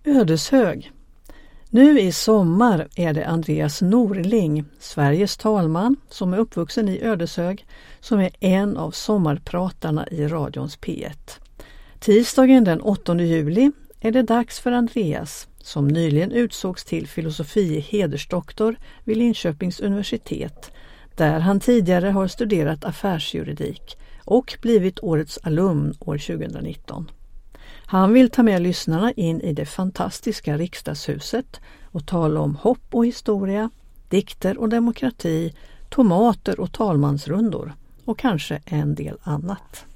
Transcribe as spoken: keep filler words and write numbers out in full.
Ödeshög. Nu i sommar är det Andreas Norling, Sveriges talman, som är uppvuxen i Ödeshög, som är en av sommarpratarna i radions P ett. Tisdagen den åttonde juli är det dags för Andreas, som nyligen utsågs till filosofie hedersdoktor vid Linköpings universitet, där han tidigare har studerat affärsjuridik och blivit årets alumn år tjugonitton. Han vill ta med lyssnarna in i det fantastiska riksdagshuset och tala om hopp och historia, dikter och demokrati, tomater och talmansrundor och kanske en del annat.